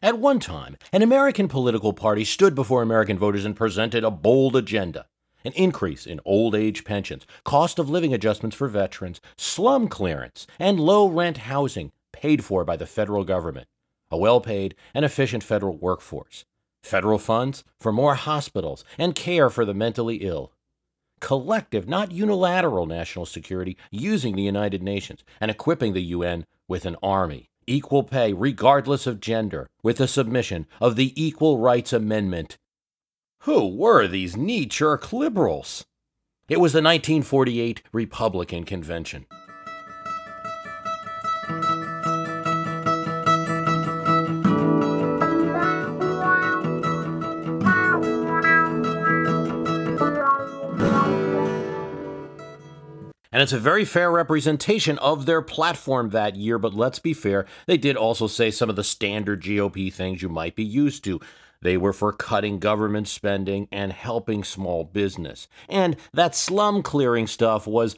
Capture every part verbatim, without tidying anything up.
At one time, an American political party stood before American voters and presented a bold agenda. An increase in old age pensions, cost of living adjustments for veterans, slum clearance, and low rent housing paid for by the federal government. A well-paid and efficient federal workforce. Federal funds for more hospitals and care for the mentally ill. Collective, not unilateral national security using the United Nations and equipping the U N with an army. Equal pay regardless of gender, with the submission of the Equal Rights Amendment. Who were these knee-jerk liberals? It was the nineteen forty-eight Republican Convention. And it's a very fair representation of their platform that year, but let's be fair, they did also say some of the standard G O P things you might be used to. They were for cutting government spending and helping small business. And that slum clearing stuff was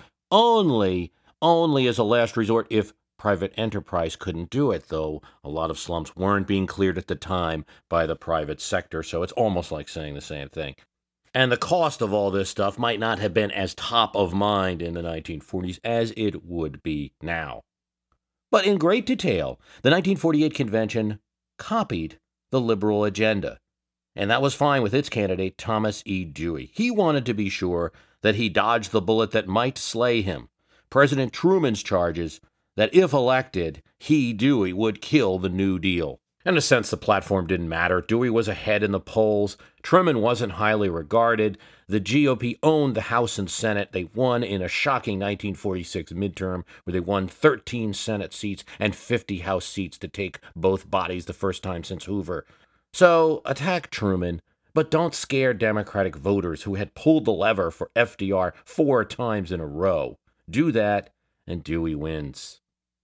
only, only as a last resort if private enterprise couldn't do it, though a lot of slums weren't being cleared at the time by the private sector, so it's almost like saying the same thing. And the cost of all this stuff might not have been as top of mind in the nineteen forties as it would be now. But in great detail, the nineteen forty-eight convention copied the liberal agenda. And that was fine with its candidate, Thomas E. Dewey. He wanted to be sure that he dodged the bullet that might slay him. President Truman's charges that if elected, he, Dewey, would kill the New Deal. In a sense, the platform didn't matter. Dewey was ahead in the polls. Truman wasn't highly regarded. The G O P owned the House and Senate. They won in a shocking nineteen forty-six midterm, where they won thirteen Senate seats and fifty House seats to take both bodies the first time since Hoover. So, attack Truman, but don't scare Democratic voters who had pulled the lever for F D R four times in a row. Do that, and Dewey wins.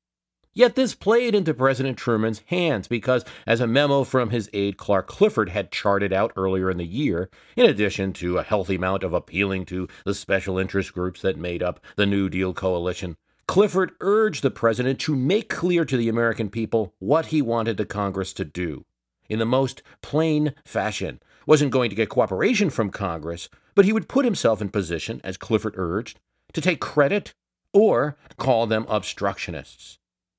Yet this played into President Truman's hands because, as a memo from his aide Clark Clifford had charted out earlier in the year, in addition to a healthy amount of appealing to the special interest groups that made up the New Deal coalition, Clifford urged the president to make clear to the American people what he wanted the Congress to do. In the most plain fashion, wasn't going to get cooperation from Congress, but he would put himself in position, as Clifford urged, to take credit or call them obstructionists.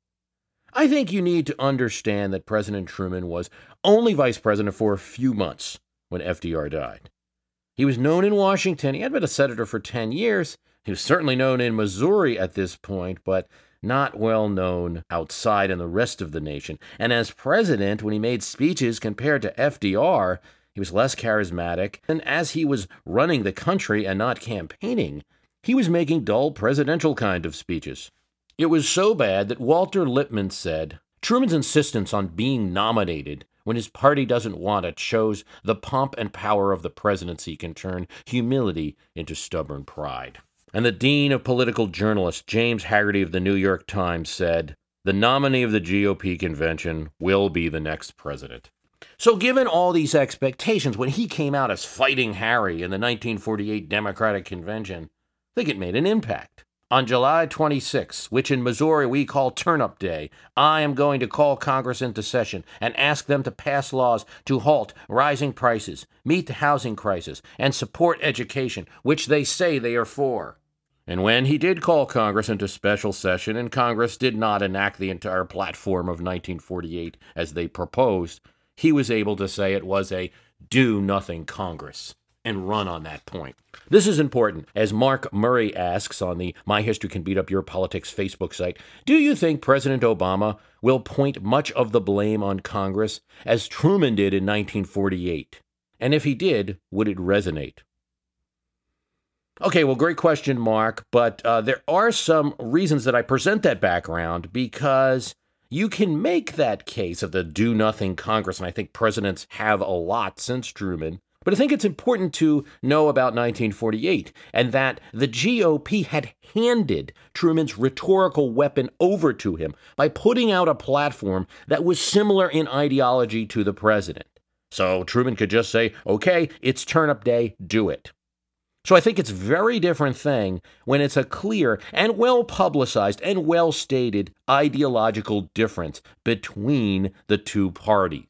I think you need to understand that President Truman was only vice president for a few months when F D R died. He was known in Washington. He had been a senator for ten years. He was certainly known in Missouri at this point, but not well known outside in the rest of the nation. And as president, when he made speeches compared to F D R, he was less charismatic. And as he was running the country and not campaigning, he was making dull presidential kind of speeches. It was so bad that Walter Lippmann said, Truman's insistence on being nominated when his party doesn't want it shows the pomp and power of the presidency can turn humility into stubborn pride. And the dean of political journalists, James Haggerty of the New York Times, said, the nominee of the G O P convention will be the next president. So given all these expectations, when he came out as Fighting Harry in the nineteen forty-eight Democratic Convention, I think it made an impact. On July twenty-sixth, which in Missouri we call Turnip Day, I am going to call Congress into session and ask them to pass laws to halt rising prices, meet the housing crisis, and support education, which they say they are for. And when he did call Congress into special session, and Congress did not enact the entire platform of nineteen forty-eight as they proposed, he was able to say it was a do-nothing Congress and run on that point. This is important, as Mark Murray asks on the My History Can Beat Up Your Politics Facebook site, do you think President Obama will point much of the blame on Congress, as Truman did in nineteen forty-eight? And if he did, would it resonate? Okay, well, great question, Mark, but uh, there are some reasons that I present that background, because you can make that case of the do-nothing Congress, and I think presidents have a lot since Truman. But I think it's important to know about nineteen forty-eight, and that the G O P had handed Truman's rhetorical weapon over to him by putting out a platform that was similar in ideology to the president. So Truman could just say, okay, it's Turnip Day, do it. So I think it's a very different thing when it's a clear and well-publicized and well-stated ideological difference between the two parties.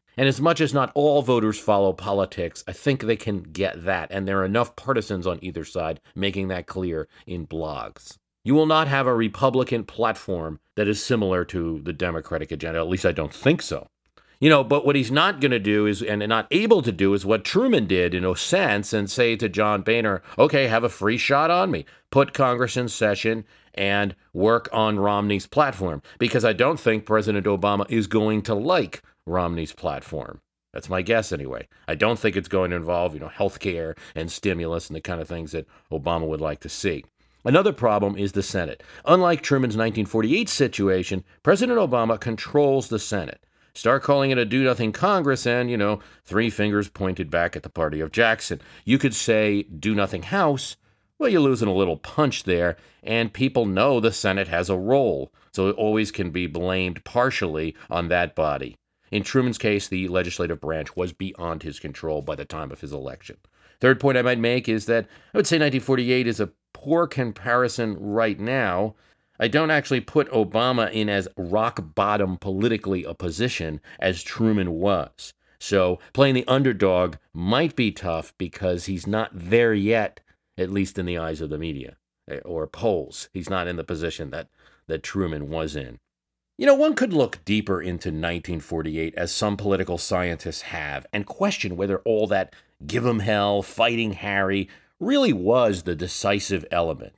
And as much as not all voters follow politics, I think they can get that, and there are enough partisans on either side making that clear in blogs. You will not have a Republican platform that is similar to the Democratic agenda. At least I don't think so. You know, but what he's not going to do is, and not able to do, is what Truman did in a sense and say to John Boehner, okay, have a free shot on me. Put Congress in session and work on Romney's platform. Because I don't think President Obama is going to like Romney's platform. That's my guess anyway. I don't think it's going to involve, you know, health care and stimulus and the kind of things that Obama would like to see. Another problem is the Senate. Unlike Truman's nineteen forty-eight situation, President Obama controls the Senate. Start calling it a do-nothing Congress and, you know, three fingers pointed back at the party of Jackson. You could say do-nothing House. Well, you're losing a little punch there, and people know the Senate has a role, so it always can be blamed partially on that body. In Truman's case, the legislative branch was beyond his control by the time of his election. Third point I might make is that I would say nineteen forty-eight is a poor comparison right now. I don't actually put Obama in as rock bottom politically a position as Truman was. So playing the underdog might be tough because he's not there yet, at least in the eyes of the media or polls. He's not in the position that, that Truman was in. You know, one could look deeper into nineteen forty-eight, as some political scientists have, and question whether all that give 'em hell, fighting Harry, really was the decisive element.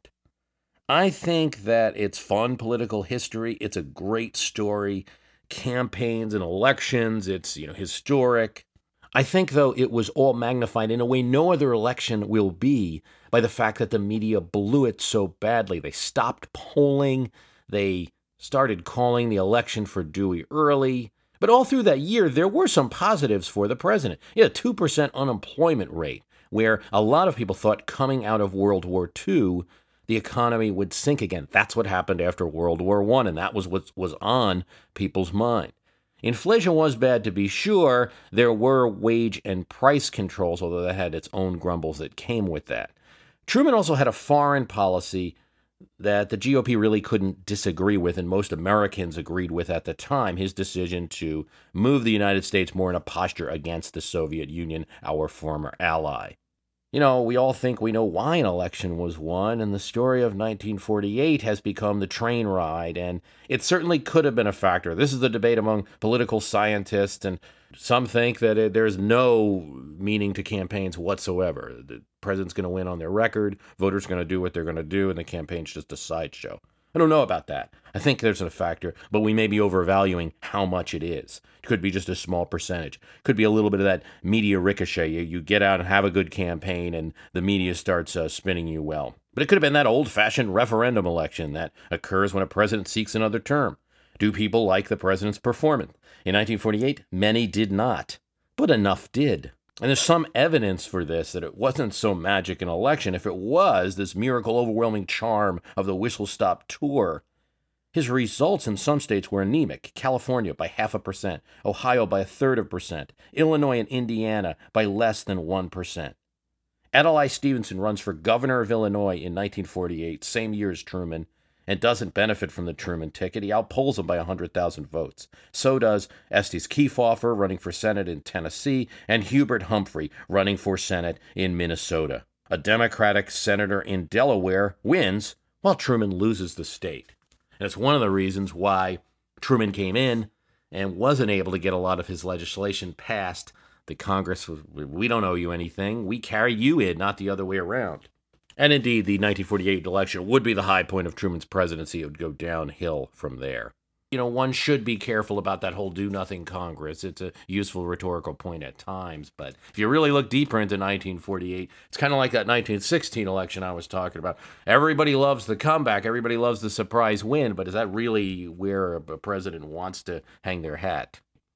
I think that it's fun political history. It's a great story. Campaigns and elections, it's, you know, historic. I think, though, it was all magnified in a way no other election will be by the fact that the media blew it so badly. They stopped polling. They started calling the election for Dewey early. But all through that year, there were some positives for the president. He had a two percent unemployment rate, where a lot of people thought coming out of World War Two, the economy would sink again. That's what happened after World War One, and that was what was on people's mind. Inflation was bad, to be sure. There were wage and price controls, although that had its own grumbles that came with that. Truman also had a foreign policy that the G O P really couldn't disagree with, and most Americans agreed with at the time, his decision to move the United States more in a posture against the Soviet Union, our former ally. You know, we all think we know why an election was won, and the story of nineteen forty-eight has become the train ride, and it certainly could have been a factor. This is the debate among political scientists, and some think that it, there's no meaning to campaigns whatsoever. The president's going to win on their record, voters are going to do what they're going to do, and the campaign's just a sideshow. I don't know about that. I think there's a factor, but we may be overvaluing how much it is. It could be just a small percentage. It could be a little bit of that media ricochet. You, you get out and have a good campaign, and the media starts uh, spinning you well. But it could have been that old-fashioned referendum election that occurs when a president seeks another term. Do people like the president's performance? In nineteen forty-eight, many did not, but enough did. And there's some evidence for this, that it wasn't so magic an election. If it was, this miracle overwhelming charm of the whistle-stop tour, his results in some states were anemic. California by half a percent, Ohio by a third of a percent, Illinois and Indiana by less than one percent. Adlai Stevenson runs for governor of Illinois in nineteen forty-eight, same year as Truman, and doesn't benefit from the Truman ticket. He outpolls him by one hundred thousand votes. So does Estes Kefauver, running for Senate in Tennessee, and Hubert Humphrey, running for Senate in Minnesota. A Democratic senator in Delaware wins, while Truman loses the state. And it's one of the reasons why Truman came in and wasn't able to get a lot of his legislation passed. The Congress was, we don't owe you anything. We carry you in, not the other way around. And indeed, the nineteen forty-eight election would be the high point of Truman's presidency. It would go downhill from there. You know, one should be careful about that whole do-nothing Congress. It's a useful rhetorical point at times. But if you really look deeper into nineteen forty-eight, it's kind of like that nineteen sixteen election I was talking about. Everybody loves the comeback. Everybody loves the surprise win. But is that really where a president wants to hang their hat?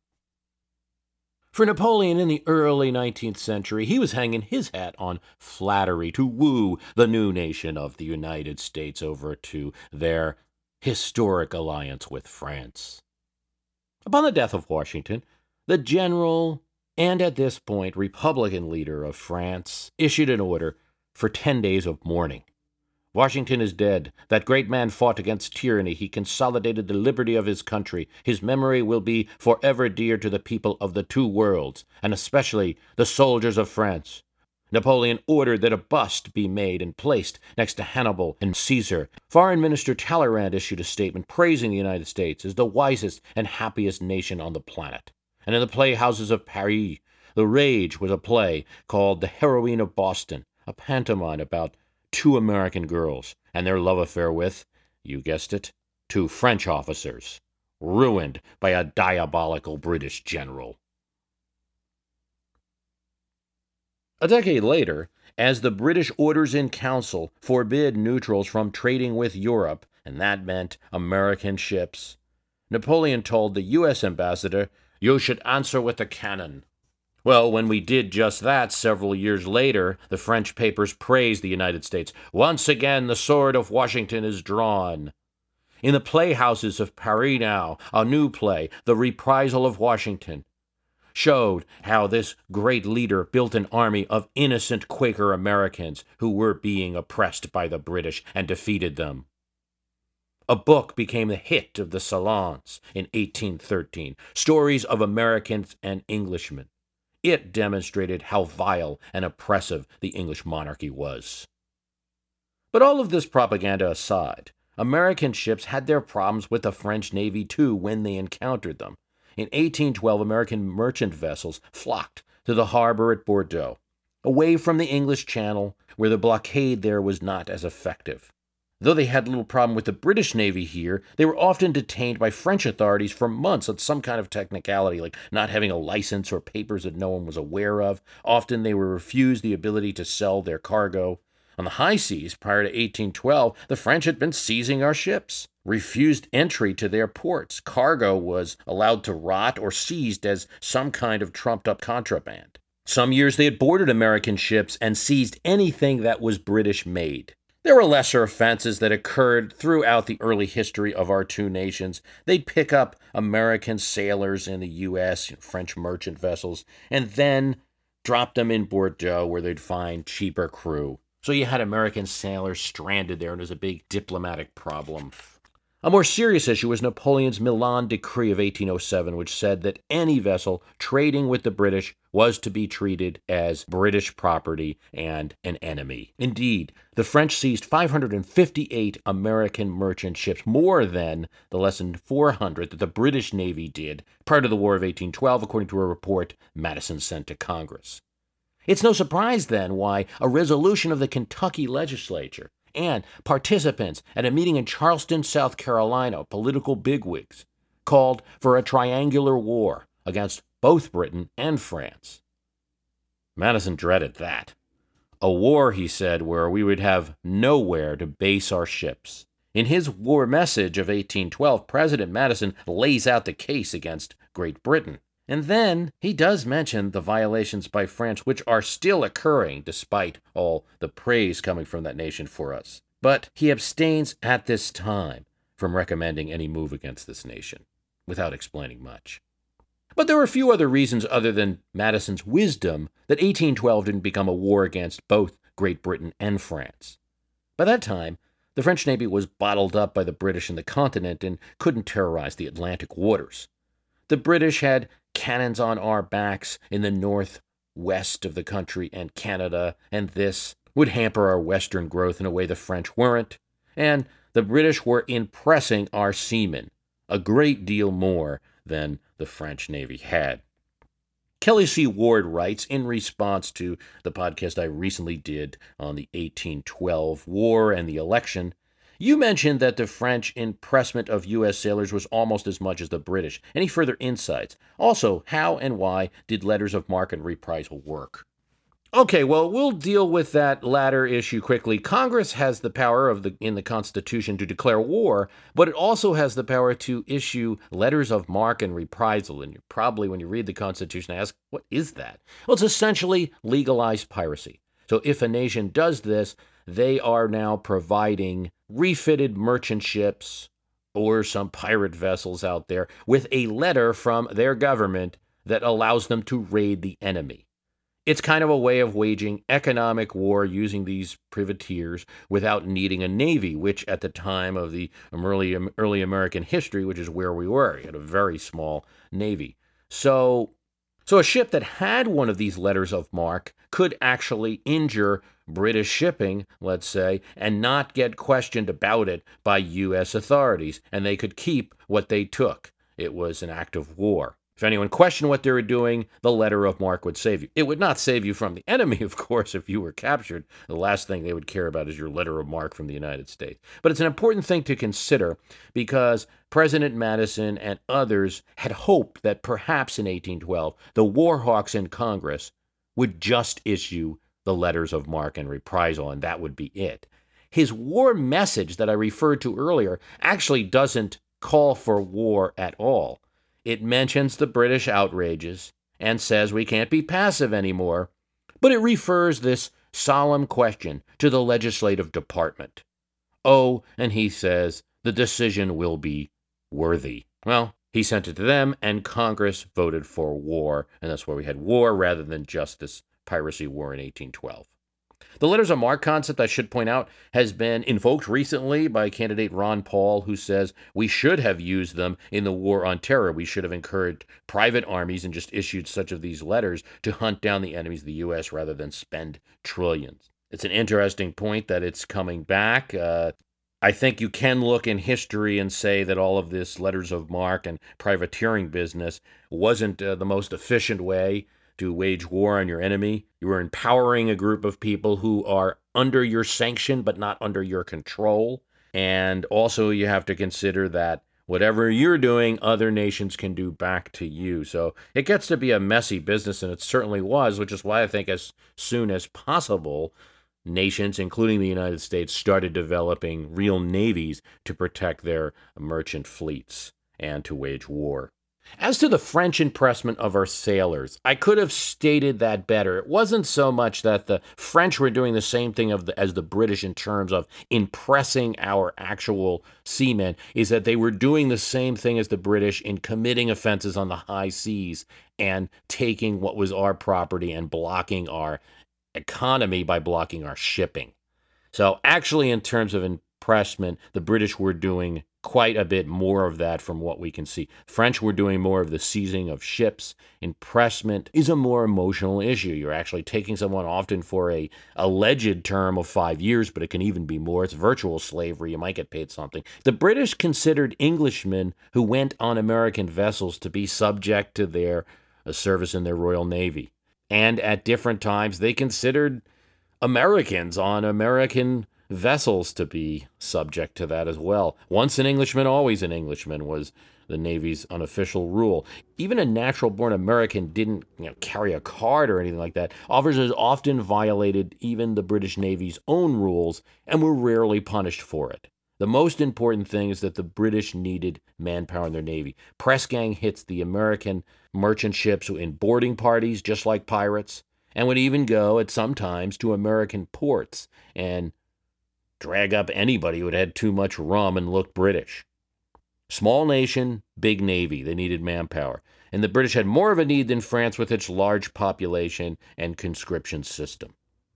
For Napoleon in the early nineteenth century, he was hanging his hat on flattery to woo the new nation of the United States over to their historic alliance with France. Upon the death of Washington, the general and at this point Republican leader of France issued an order for ten days of mourning. Washington is dead. That great man fought against tyranny. He consolidated the liberty of his country. His memory will be forever dear to the people of the two worlds, and especially the soldiers of France. Napoleon ordered that a bust be made and placed next to Hannibal and Caesar. Foreign Minister Talleyrand issued a statement praising the United States as the wisest and happiest nation on the planet. And in the playhouses of Paris, the rage was a play called The Heroine of Boston, a pantomime about two American girls and their love affair with, you guessed it, two French officers, ruined by a diabolical British general. A decade later, as the British Orders in Council forbid neutrals from trading with Europe, and that meant American ships, Napoleon told the U S ambassador, "You should answer with a cannon." Well, when we did just that several years later, the French papers praised the United States. Once again, the sword of Washington is drawn. In the playhouses of Paris now, a new play, The Reprisal of Washington, showed how this great leader built an army of innocent Quaker Americans who were being oppressed by the British and defeated them. A book became the hit of the salons in eighteen thirteen, Stories of Americans and Englishmen. It demonstrated how vile and oppressive the English monarchy was. But all of this propaganda aside, American ships had their problems with the French Navy too when they encountered them. In eighteen twelve, American merchant vessels flocked to the harbor at Bordeaux, away from the English Channel, where the blockade there was not as effective. Though they had little problem with the British Navy here, they were often detained by French authorities for months on some kind of technicality, like not having a license or papers that no one was aware of. Often they were refused the ability to sell their cargo. On the high seas, prior to eighteen twelve, the French had been seizing our ships, refused entry to their ports. Cargo was allowed to rot or seized as some kind of trumped-up contraband. Some years they had boarded American ships and seized anything that was British-made. There were lesser offenses that occurred throughout the early history of our two nations. They'd pick up American sailors in the U S, French merchant vessels, and then drop them in Bordeaux where they'd find cheaper crew. So you had American sailors stranded there, and it was a big diplomatic problem. A more serious issue was Napoleon's Milan Decree of eighteen oh seven, which said that any vessel trading with the British was to be treated as British property and an enemy. Indeed, the French seized five hundred fifty-eight American merchant ships, more than the less than four hundred that the British Navy did prior to the War of eighteen twelve, according to a report Madison sent to Congress. It's no surprise, then, why a resolution of the Kentucky legislature and participants at a meeting in Charleston, South Carolina, political bigwigs, called for a triangular war against both Britain and France. Madison dreaded that. A war, he said, where we would have nowhere to base our ships. In his war message of eighteen twelve, President Madison lays out the case against Great Britain. And then he does mention the violations by France, which are still occurring despite all the praise coming from that nation for us. But he abstains at this time from recommending any move against this nation, without explaining much. But there were a few other reasons other than Madison's wisdom that eighteen twelve didn't become a war against both Great Britain and France. By that time, the French Navy was bottled up by the British in the continent and couldn't terrorize the Atlantic waters. The British had cannons on our backs in the northwest of the country and Canada, and this would hamper our western growth in a way the French weren't, and the British were impressing our seamen a great deal more than the French Navy had. Kelly C. Ward writes, in response to the podcast I recently did on the eighteen twelve war and the election, "You mentioned that the French impressment of U S sailors was almost as much as the British. Any further insights? Also, how and why did letters of marque and reprisal work?" Okay, well, we'll deal with that latter issue quickly. Congress has the power of the in the Constitution to declare war, but it also has the power to issue letters of marque and reprisal. And you probably, when you read the Constitution, ask, what is that? Well, it's essentially legalized piracy. So if a nation does this, they are now providing refitted merchant ships or some pirate vessels out there with a letter from their government that allows them to raid the enemy. It's kind of a way of waging economic war using these privateers without needing a navy, which at the time of the early, early American history, which is where we were, you had a very small navy. So, so a ship that had one of these letters of marque could actually injure British shipping, let's say, and not get questioned about it by U S authorities, and they could keep what they took. It was an act of war. If anyone questioned what they were doing, the letter of marque would save you. It would not save you from the enemy, of course, if you were captured. The last thing they would care about is your letter of marque from the United States. But it's an important thing to consider because President Madison and others had hoped that perhaps in eighteen twelve, the war hawks in Congress would just issue the letters of marque and reprisal, and that would be it. His war message that I referred to earlier actually doesn't call for war at all. It mentions the British outrages and says we can't be passive anymore, but it refers this solemn question to the legislative department. Oh, and he says the decision will be worthy. Well, he sent it to them, and Congress voted for war, and that's why we had war rather than just this piracy war in eighteen twelve. The letters of marque concept, I should point out, has been invoked recently by candidate Ron Paul, who says we should have used them in the war on terror. We should have encouraged private armies and just issued such of these letters to hunt down the enemies of the U S rather than spend trillions. It's an interesting point that it's coming back. Uh, I think you can look in history and say that all of this letters of marque and privateering business wasn't uh, the most efficient way to wage war on your enemy. You are empowering a group of people who are under your sanction but not under your control. And also you have to consider that whatever you're doing, other nations can do back to you. So it gets to be a messy business, and it certainly was, which is why I think as soon as possible, nations, including the United States, started developing real navies to protect their merchant fleets and to wage war. As to the French impressment of our sailors, I could have stated that better. It wasn't so much that the French were doing the same thing of the, as the British in terms of impressing our actual seamen, is that they were doing the same thing as the British in committing offenses on the high seas and taking what was our property and blocking our economy by blocking our shipping. So actually, in terms of impressment, the British were doing quite a bit more of that from what we can see. French were doing more of the seizing of ships. Impressment is a more emotional issue. You're actually taking someone often for a alleged term of five years, but it can even be more. It's virtual slavery. You might get paid something. The British considered Englishmen who went on American vessels to be subject to their uh, service in their Royal Navy. And at different times, they considered Americans on American vessels to be subject to that as well. Once an Englishman, always an Englishman was the Navy's unofficial rule. Even a natural-born American didn't, you know, carry a card or anything like that. Officers often violated even the British Navy's own rules and were rarely punished for it. The most important thing is that the British needed manpower in their Navy. Press gang hits the American merchant ships in boarding parties, just like pirates, and would even go at some times to American ports and drag up anybody who had had too much rum and looked British. Small nation, big navy. They needed manpower. And the British had more of a need than France with its large population and conscription system.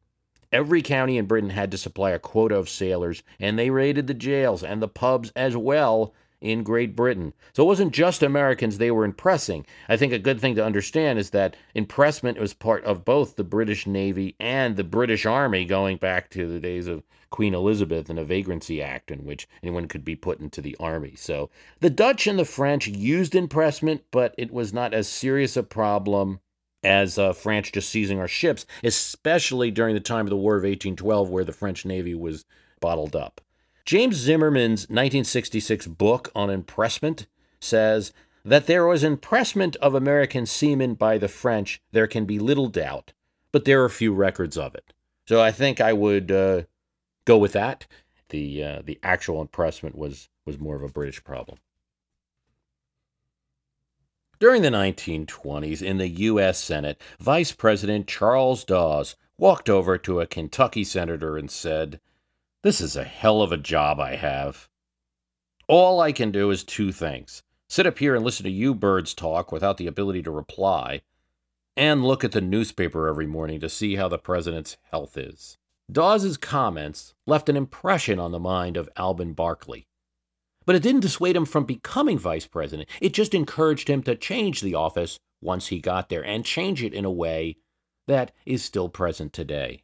Every county in Britain had to supply a quota of sailors, and they raided the jails and the pubs as well in Great Britain. So it wasn't just Americans they were impressing. I think a good thing to understand is that impressment was part of both the British Navy and the British Army, going back to the days of Queen Elizabeth and a Vagrancy Act in which anyone could be put into the army. So the Dutch and the French used impressment, but it was not as serious a problem as uh, France just seizing our ships, especially during the time of the War of eighteen twelve, where the French Navy was bottled up. James Zimmerman's nineteen sixty-six book on impressment says that there was impressment of American seamen by the French. There can be little doubt, but there are few records of it. So I think I would uh, go with that. The uh, the actual impressment was was more of a British problem. During the nineteen twenties, in the U S Senate, Vice President Charles Dawes walked over to a Kentucky senator and said, "This is a hell of a job I have. All I can do is two things. Sit up here and listen to you birds talk without the ability to reply, and look at the newspaper every morning to see how the president's health is. Dawes's comments left an impression on the mind of Alben Barkley. But it didn't dissuade him from becoming vice president. It just encouraged him to change the office once he got there, and change it in a way that is still present today.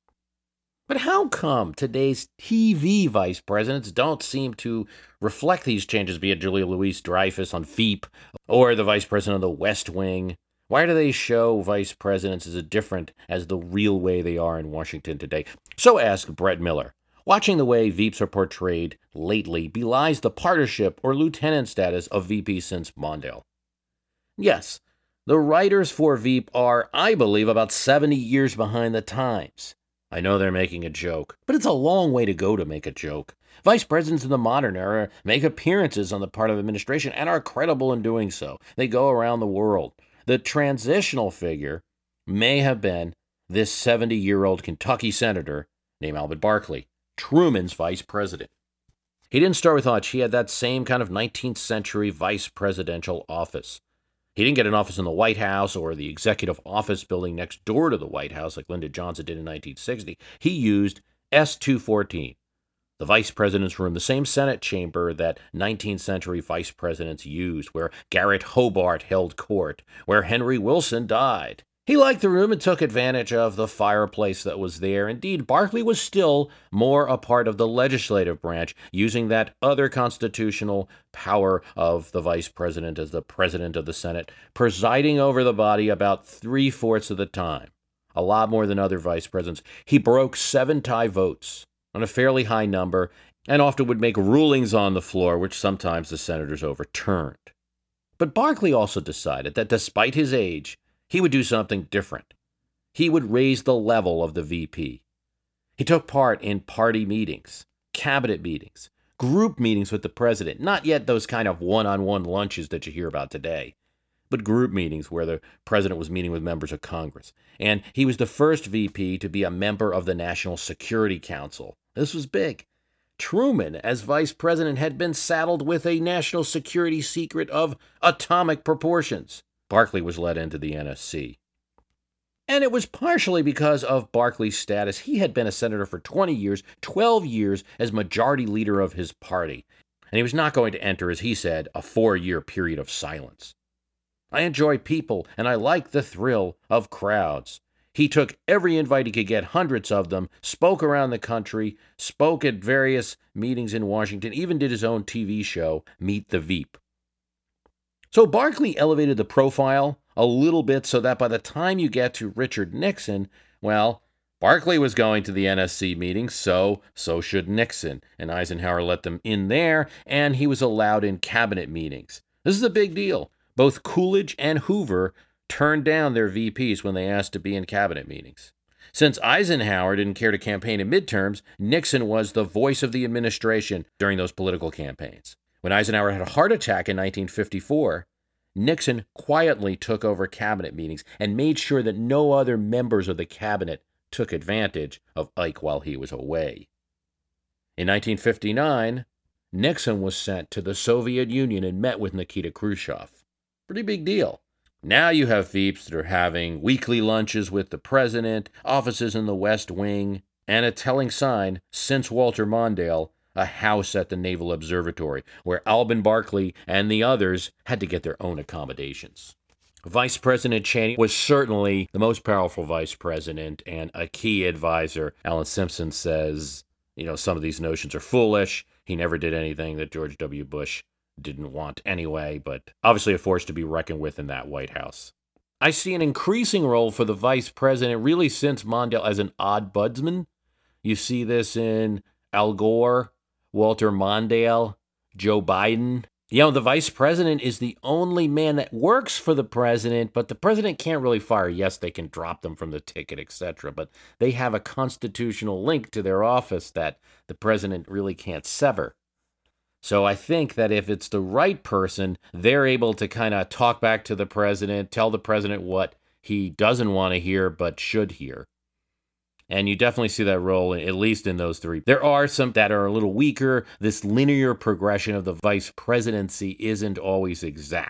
But how come today's T V vice presidents don't seem to reflect these changes, be it Julia Louis-Dreyfus on Veep or the vice president of the West Wing? Why do they show vice presidents as different as the real way they are in Washington today? So asked Brett Miller. Watching the way Veeps are portrayed lately belies the partnership or lieutenant status of V P since Mondale. Yes, the writers for Veep are, I believe, about seventy years behind the times. I know they're making a joke, but it's a long way to go to make a joke. Vice presidents in the modern era make appearances on the part of administration and are credible in doing so. They go around the world. The transitional figure may have been this seventy-year-old Kentucky senator named Alben Barkley, Truman's vice president. He didn't start with much. He had that same kind of nineteenth century vice presidential office. He didn't get an office in the White House or the executive office building next door to the White House like Lyndon Johnson did in nineteen sixty. He used S two fourteen, the vice president's room, the same Senate chamber that nineteenth century vice presidents used, where Garrett Hobart held court, where Henry Wilson died. He liked the room and took advantage of the fireplace that was there. Indeed, Barkley was still more a part of the legislative branch, using that other constitutional power of the vice president as the president of the Senate, presiding over the body about three-fourths of the time, a lot more than other vice presidents. He broke seven tie votes on a fairly high number and often would make rulings on the floor, which sometimes the senators overturned. But Barkley also decided that despite his age, he would do something different. He would raise the level of the V P. He took part in party meetings, cabinet meetings, group meetings with the president, not yet those kind of one-on-one lunches that you hear about today, but group meetings where the president was meeting with members of Congress. And he was the first V P to be a member of the National Security Council. This was big. Truman, as vice president, had been saddled with a national security secret of atomic proportions. Barkley was let into the N S C. And it was partially because of Barkley's status. He had been a senator for twenty years, twelve years as majority leader of his party. And he was not going to enter, as he said, a four-year period of silence. I enjoy people, and I like the thrill of crowds. He took every invite he could get, hundreds of them, spoke around the country, spoke at various meetings in Washington, even did his own T V show, Meet the Veep. So Barkley elevated the profile a little bit so that by the time you get to Richard Nixon, well, Barkley was going to the N S C meetings, so so should Nixon. And Eisenhower let them in there, and he was allowed in cabinet meetings. This is a big deal. Both Coolidge and Hoover turned down their V Ps when they asked to be in cabinet meetings. Since Eisenhower didn't care to campaign in midterms, Nixon was the voice of the administration during those political campaigns. When Eisenhower had a heart attack in nineteen fifty-four, Nixon quietly took over cabinet meetings and made sure that no other members of the cabinet took advantage of Ike while he was away. In nineteen fifty-nine, Nixon was sent to the Soviet Union and met with Nikita Khrushchev. Pretty big deal. Now you have Veeps that are having weekly lunches with the president, offices in the West Wing, and a telling sign, since Walter Mondale, a house at the Naval Observatory, where Alben Barkley and the others had to get their own accommodations. Vice President Cheney was certainly the most powerful vice president and a key advisor. Alan Simpson says, you know, some of these notions are foolish. He never did anything that George W. Bush didn't want anyway, but obviously a force to be reckoned with in that White House. I see an increasing role for the vice president really since Mondale as an odd budsman. You see this in Al Gore, Walter Mondale, Joe Biden. You know, the vice president is the only man that works for the president, but the president can't really fire. Yes, they can drop them from the ticket, et cetera, but they have a constitutional link to their office that the president really can't sever. So I think that if it's the right person, they're able to kind of talk back to the president, tell the president what he doesn't want to hear but should hear. And you definitely see that role, at least in those three. There are some that are a little weaker. This linear progression of the vice presidency isn't always exact.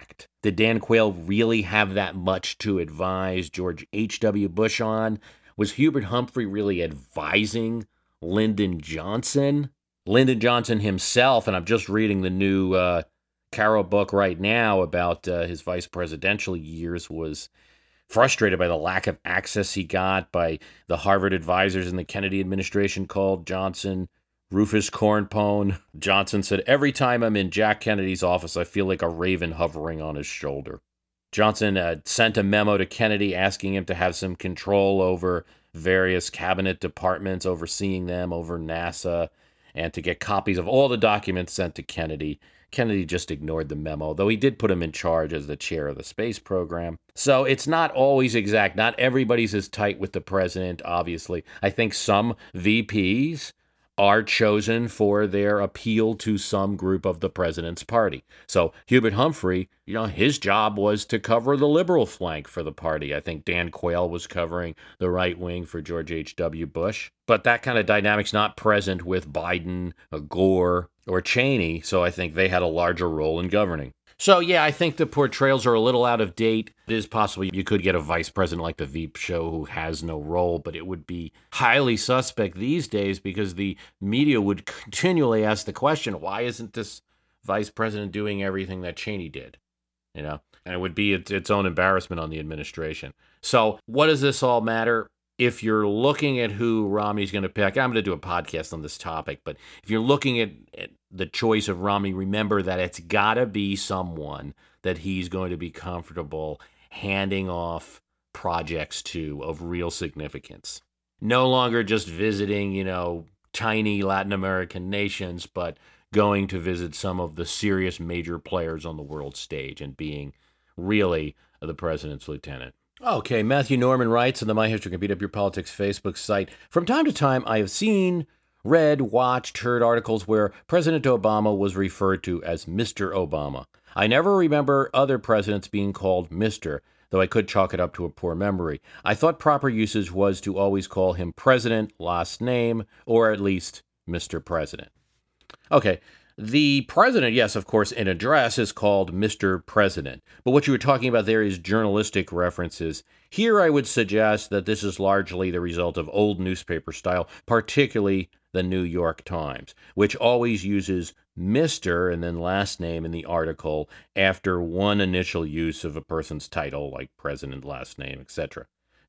Did Dan Quayle really have that much to advise George H W. Bush on? Was Hubert Humphrey really advising Lyndon Johnson? Lyndon Johnson himself, and I'm just reading the new uh, Caro book right now about uh, his vice presidential years, was frustrated by the lack of access he got by the Harvard advisors in the Kennedy administration. Called Johnson Rufus Cornpone. Johnson said, "Every time I'm in Jack Kennedy's office, I feel like a raven hovering on his shoulder." Johnson uh, sent a memo to Kennedy asking him to have some control over various cabinet departments, overseeing them, over NASA, and to get copies of all the documents sent to Kennedy. Kennedy just ignored the memo, though he did put him in charge as the chair of the space program. So it's not always exact. Not everybody's as tight with the president, obviously. I think some V Ps are chosen for their appeal to some group of the president's party. So Hubert Humphrey, you know, his job was to cover the liberal flank for the party. I think Dan Quayle was covering the right wing for George H W. Bush. But that kind of dynamic's not present with Biden, or Gore, or Cheney, so I think they had a larger role in governing. So, yeah, I think the portrayals are a little out of date. It is possible you could get a vice president like the Veep show who has no role, but it would be highly suspect these days because the media would continually ask the question, why isn't this vice president doing everything that Cheney did? You know, and it would be its, its own embarrassment on the administration. So what does this all matter? If you're looking at who Romney's going to pick, I'm going to do a podcast on this topic, but if you're looking at, at the choice of Romney, remember that it's got to be someone that he's going to be comfortable handing off projects to of real significance. No longer just visiting, you know, tiny Latin American nations, but going to visit some of the serious major players on the world stage and being really the president's lieutenant. Okay, Matthew Norman writes on the My History Can Beat Up Your Politics Facebook site, "From time to time, I have seen, read, watched, heard articles where President Obama was referred to as Mister Obama. I never remember other presidents being called Mister, though I could chalk it up to a poor memory. I thought proper usage was to always call him President, last name, or at least Mister President." Okay. The president, yes, of course, in address is called Mister President. But what you were talking about there is journalistic references. Here I would suggest that this is largely the result of old newspaper style, particularly the New York Times, which always uses Mister and then last name in the article after one initial use of a person's title, like president, last name, et cetera.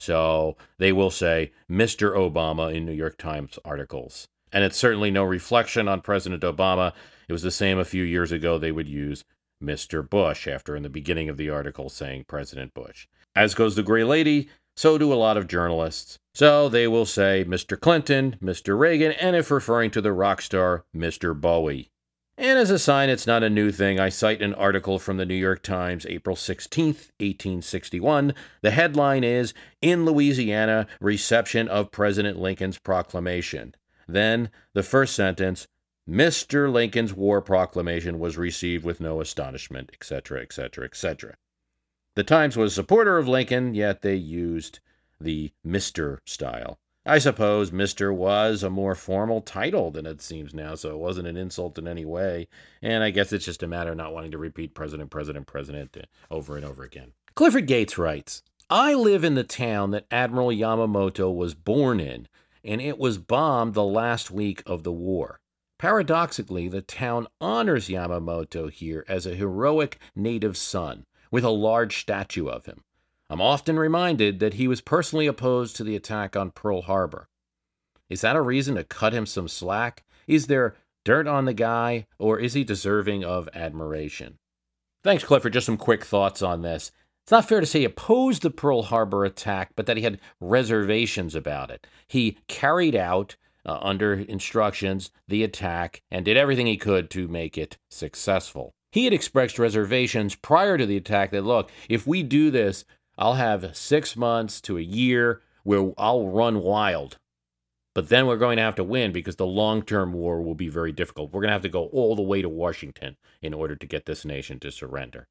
So they will say Mister Obama in New York Times articles. And it's certainly no reflection on President Obama. It was the same a few years ago. They would use Mister Bush after in the beginning of the article saying President Bush. As goes the Gray Lady, so do a lot of journalists. So they will say Mister Clinton, Mister Reagan, and if referring to the rock star, Mister Bowie. And as a sign it's not a new thing, I cite an article from the New York Times, April sixteenth, eighteen sixty-one. The headline is, "In Louisiana, Reception of President Lincoln's Proclamation." Then, the first sentence, "Mister Lincoln's war proclamation was received with no astonishment," et cetera, et cetera, et cetera. The Times was a supporter of Lincoln, yet they used the Mister style. I suppose Mister was a more formal title than it seems now, so it wasn't an insult in any way. And I guess it's just a matter of not wanting to repeat President, President, President over and over again. Clifford Gates writes, "I live in the town that Admiral Yamamoto was born in, and it was bombed the last week of the war. Paradoxically, the town honors Yamamoto here as a heroic native son, with a large statue of him. I'm often reminded that he was personally opposed to the attack on Pearl Harbor. Is that a reason to cut him some slack? Is there dirt on the guy, or is he deserving of admiration?" Thanks, Clifford. Just some quick thoughts on this. It's not fair to say he opposed the Pearl Harbor attack, but that he had reservations about it. He carried out, uh, under instructions, the attack and did everything he could to make it successful. He had expressed reservations prior to the attack that, look, if we do this, I'll have six months to a year where I'll run wild. But then we're going to have to win because the long-term war will be very difficult. We're going to have to go all the way to Washington in order to get this nation to surrender.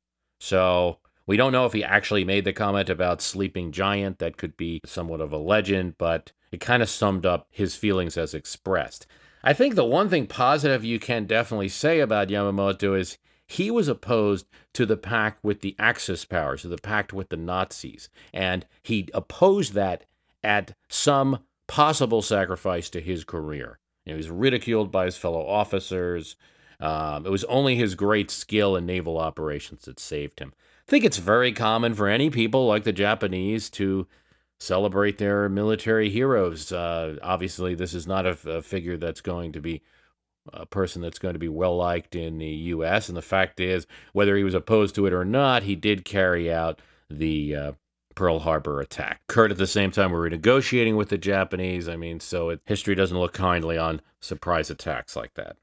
So we don't know if he actually made the comment about sleeping giant. That could be somewhat of a legend, but it kind of summed up his feelings as expressed. I think the one thing positive you can definitely say about Yamamoto is he was opposed to the pact with the Axis powers, to the pact with the Nazis, and he opposed that at some possible sacrifice to his career. You know, he was ridiculed by his fellow officers. Um, it was only his great skill in naval operations that saved him. I think it's very common for any people like the Japanese to celebrate their military heroes. Uh, obviously, this is not a, a figure that's going to be a person that's going to be well-liked in the U S, and the fact is, whether he was opposed to it or not, he did carry out the uh, Pearl Harbor attack. Occurred at the same time we were negotiating with the Japanese. I mean, so it, history doesn't look kindly on surprise attacks like that.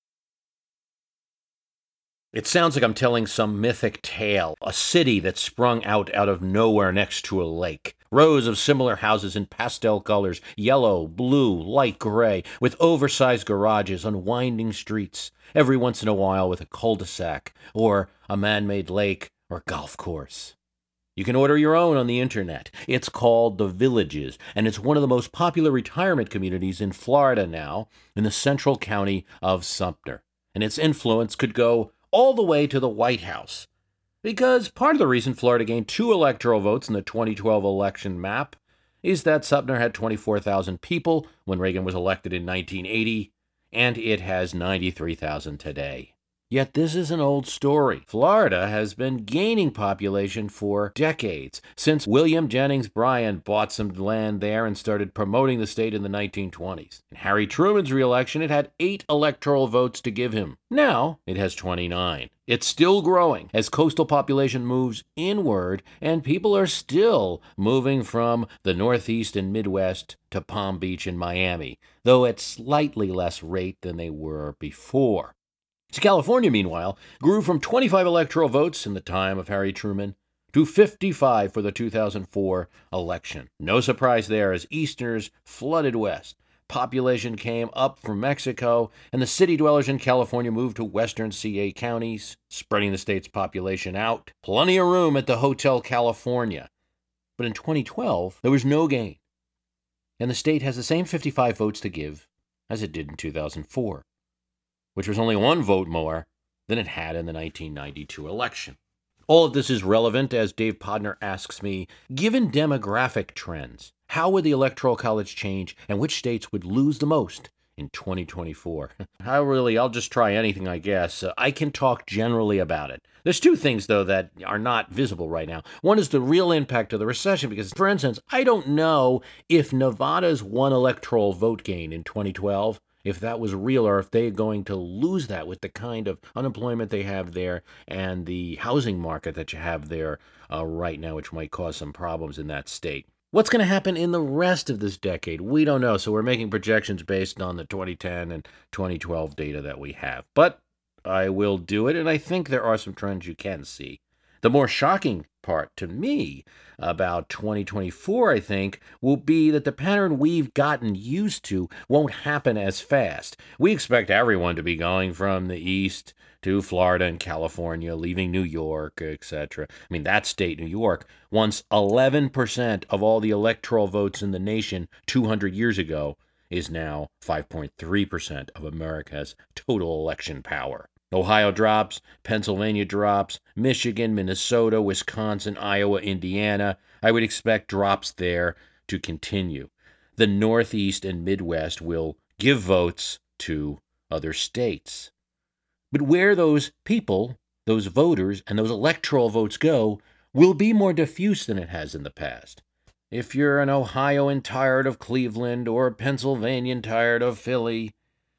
It sounds like I'm telling some mythic tale, a city that sprung out out of nowhere next to a lake. Rows of similar houses in pastel colors, yellow, blue, light gray, with oversized garages on winding streets, every once in a while with a cul-de-sac, or a man-made lake or golf course. You can order your own on the internet. It's called The Villages, and it's one of the most popular retirement communities in Florida now, in the central county of Sumter. And its influence could go all the way to the White House. Because part of the reason Florida gained two electoral votes in the twenty twelve election map is that Sumter had twenty-four thousand people when Reagan was elected in nineteen eighty, and it has ninety-three thousand today. Yet this is an old story. Florida has been gaining population for decades, since William Jennings Bryan bought some land there and started promoting the state in the nineteen twenties. In Harry Truman's reelection, it had eight electoral votes to give him. Now, it has twenty-nine. It's still growing as coastal population moves inward, and people are still moving from the Northeast and Midwest to Palm Beach and Miami, though at slightly less rate than they were before. So California, meanwhile, grew from twenty-five electoral votes in the time of Harry Truman to fifty-five for the two thousand four election. No surprise there, as Easterners flooded west. Population came up from Mexico, and the city dwellers in California moved to western C A counties, spreading the state's population out. Plenty of room at the Hotel California. But in twenty twelve, there was no gain, and the state has the same fifty-five votes to give as it did in two thousand four. Which was only one vote more than it had in the nineteen ninety-two election. All of this is relevant as Dave Podner asks me, given demographic trends, how would the Electoral College change and which states would lose the most in twenty twenty-four? I really, I'll just try anything, I guess. Uh, I can talk generally about it. There's two things, though, that are not visible right now. One is the real impact of the recession, because, for instance, I don't know if Nevada's one electoral vote gain in twenty twelve, if that was real, or if they're going to lose that with the kind of unemployment they have there and the housing market that you have there uh, right now, which might cause some problems in that state. What's going to happen in the rest of this decade? We don't know, so we're making projections based on the twenty ten and twenty twelve data that we have. But I will do it, and I think there are some trends you can see. The more shocking part to me about twenty twenty-four, I think, will be that the pattern we've gotten used to won't happen as fast. We expect everyone to be going from the east to Florida and California, leaving New York, et cetera. I mean, that state, New York, once eleven percent of all the electoral votes in the nation two hundred years ago, is now five point three percent of America's total election power. Ohio drops, Pennsylvania drops, Michigan, Minnesota, Wisconsin, Iowa, Indiana. I would expect drops there to continue. The Northeast and Midwest will give votes to other states. But where those people, those voters, and those electoral votes go will be more diffuse than it has in the past. If you're an Ohioan tired of Cleveland or a Pennsylvanian tired of Philly,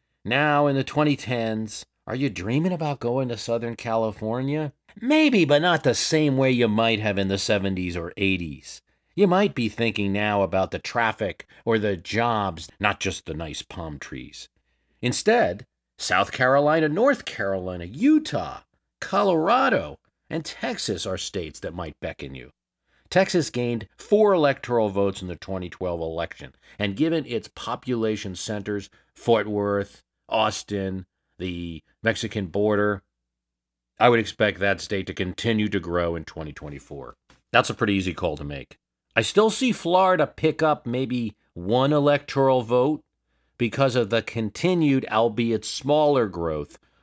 now in the twenty tens, are you dreaming about going to Southern California? Maybe, but not the same way you might have in the seventies or eighties. You might be thinking now about the traffic or the jobs, not just the nice palm trees. Instead, South Carolina, North Carolina, Utah, Colorado, and Texas are states that might beckon you. Texas gained four electoral votes in the twenty twelve election, and given its population centers, Fort Worth, Austin, the Mexican border, I would expect that state to continue to grow in twenty twenty-four. That's a pretty easy call to make. I still see Florida pick up maybe one electoral vote because of the continued, albeit smaller, growth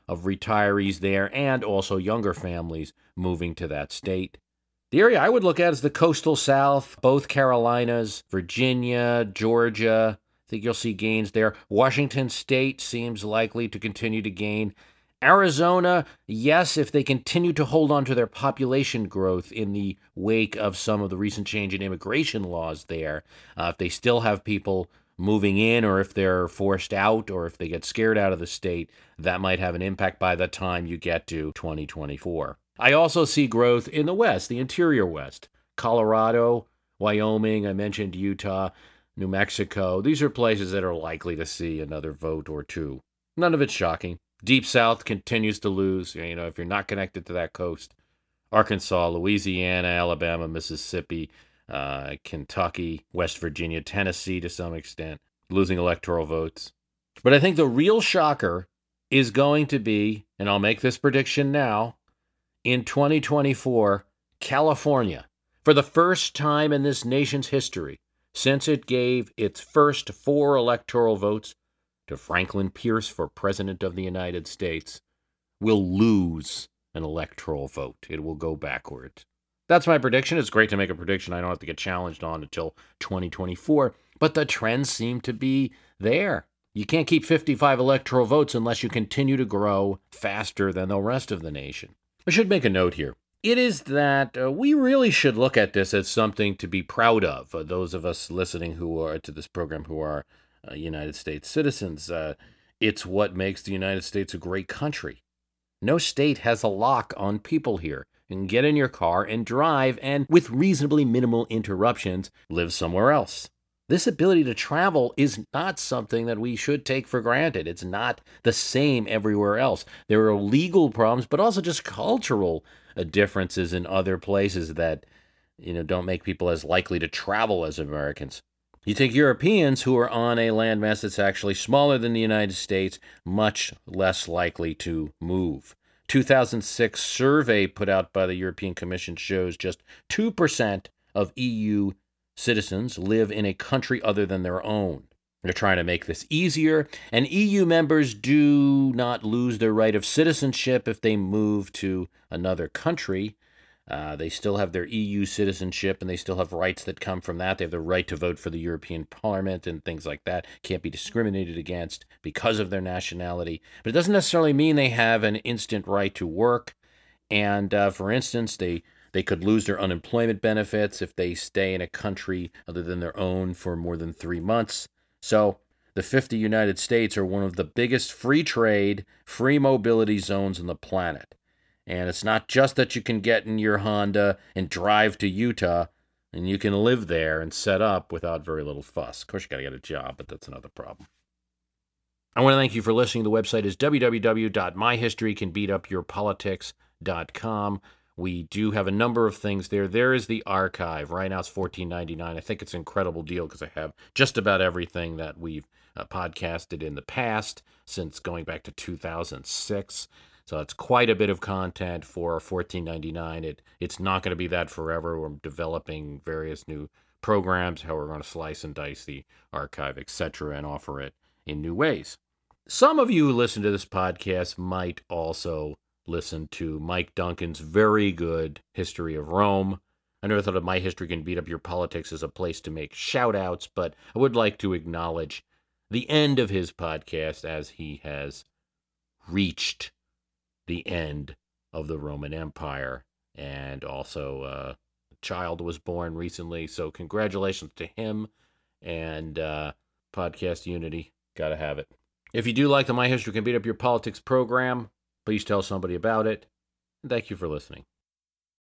of retirees there and also younger families moving to that state. The area I would look at is the coastal South, both Carolinas, Virginia, Georgia. I think you'll see gains there. Washington State seems likely to continue to gain. Arizona, yes, if they continue to hold on to their population growth in the wake of some of the recent change in immigration laws there, uh, if they still have people moving in, or if they're forced out, or if they get scared out of the state, that might have an impact by the time you get to twenty twenty-four. I also see growth in the West, the interior West. Colorado, Wyoming, I mentioned Utah, New Mexico. These are places that are likely to see another vote or two. None of it's shocking. Deep South continues to lose. You know, if you're not connected to that coast, Arkansas, Louisiana, Alabama, Mississippi, uh, Kentucky, West Virginia, Tennessee to some extent, losing electoral votes. But I think the real shocker is going to be, and I'll make this prediction now, in twenty twenty-four, California, for the first time in this nation's history, since it gave its first four electoral votes to Franklin Pierce for President of the United States, will lose an electoral vote. It will go backwards. That's my prediction. It's great to make a prediction I don't have to get challenged on until twenty twenty-four, but the trends seem to be there. You can't keep fifty-five electoral votes unless you continue to grow faster than the rest of the nation. I should make a note here. It is that uh, we really should look at this as something to be proud of. Uh, those of us listening who are to this program who are uh, United States citizens, uh, it's what makes the United States a great country. No state has a lock on people here. You can get in your car and drive and, with reasonably minimal interruptions, live somewhere else. This ability to travel is not something that we should take for granted. It's not the same everywhere else. There are legal problems, but also just cultural uh, differences in other places that, you know, don't make people as likely to travel as Americans. You take Europeans who are on a landmass that's actually smaller than the United States, much less likely to move. two thousand six survey put out by the European Commission shows just two percent of E U citizens live in a country other than their own. They're trying to make this easier, and E U members do not lose their right of citizenship if they move to another country. Uh, they still have their E U citizenship, and they still have rights that come from that. They have the right to vote for the European Parliament and things like that. Can't be discriminated against because of their nationality. But it doesn't necessarily mean they have an instant right to work. And uh, for instance, they They could lose their unemployment benefits if they stay in a country other than their own for more than three months. So the fifty United States are one of the biggest free trade, free mobility zones on the planet. And it's not just that you can get in your Honda and drive to Utah, and you can live there and set up without very little fuss. Of course, you got to get a job, but that's another problem. I want to thank you for listening. The website is w w w dot my history can beat up your politics dot com. We do have a number of things there. There is the archive. Right now it's fourteen ninety-nine. I think it's an incredible deal because I have just about everything that we've uh, podcasted in the past since going back to two thousand six. So it's quite a bit of content for fourteen ninety-nine. It it's not going to be that forever. We're developing various new programs, how we're going to slice and dice the archive, et cetera, and offer it in new ways. Some of you who listen to this podcast might also listen to Mike Duncan's very good History of Rome. I never thought of My History Can Beat Up Your Politics as a place to make shout-outs, but I would like to acknowledge the end of his podcast as he has reached the end of the Roman Empire. And also, uh, a child was born recently, so congratulations to him and uh, Podcast Unity. Gotta have it. If you do like the My History Can Beat Up Your Politics program, please tell somebody about it. And thank you for listening.